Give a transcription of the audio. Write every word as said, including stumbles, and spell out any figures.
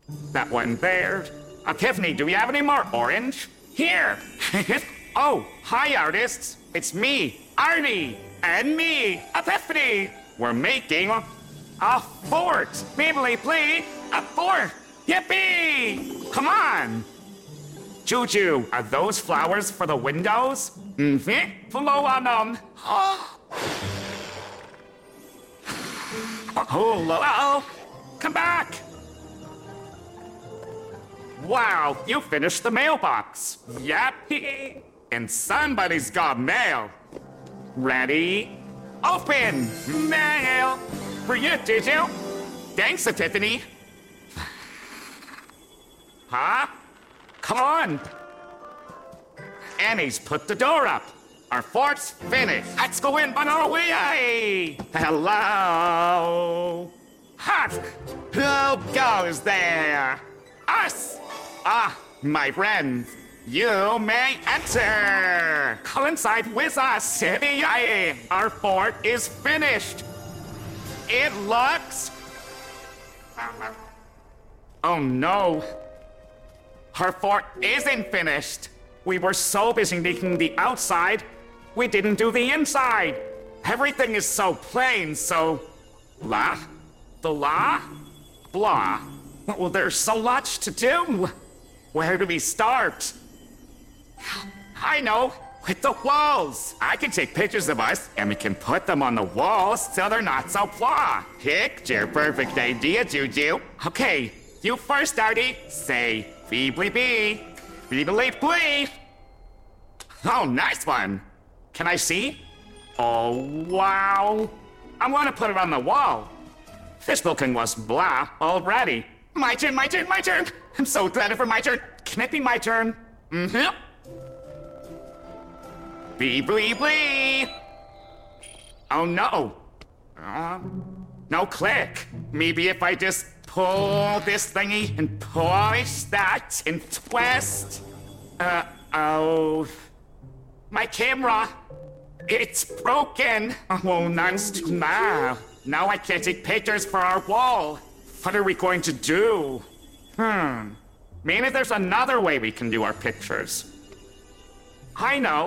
That one there. Epiphany, do we have any more orange? Here! Oh, hi artists! It's me, Arnie! And me, Epiphany! We're making a fort! Bibly play, a fort! Yippee! Come on! Juju, are those flowers for the windows? Mm-hmm. Blow on them. Oh, hello. Come back. Wow, you finished the mailbox. Yappy. And somebody's got mail. Ready? Open. Mail. For you, Juju. Thanks, Epiphany. Huh? Come on. Annie's put the door up. Our fort's finished. Let's go in on our way. Hello. Hot. Who goes there? Us. Ah, my friends. You may enter. Come inside with us. Our fort is finished. It looks... Oh no. Our fort isn't finished. We were so busy making the outside, we didn't do the inside. Everything is so plain, so... Blah? Blah? Blah? Well, there's so much to do. Where do we start? I know, with the walls. I can take pictures of us, and we can put them on the walls so they're not so blah. Picture perfect idea, Juju. Okay, you first, Artie. Say, feebly bee. Feebly blee. Oh, nice one. Can I see? Oh, wow. I want to put it on the wall. This looking was blah already. My turn, my turn, my turn. I'm so glad for my turn. Can it be my turn? Mm-hmm. Bee, blee, blee. Oh, no. Uh, no click. Maybe if I just pull this thingy and push that and twist. Uh, oh. My camera. It's broken. Oh, nice to now. Now I can't take pictures for our wall. What are we going to do? Hmm. Maybe there's another way we can do our pictures. I know.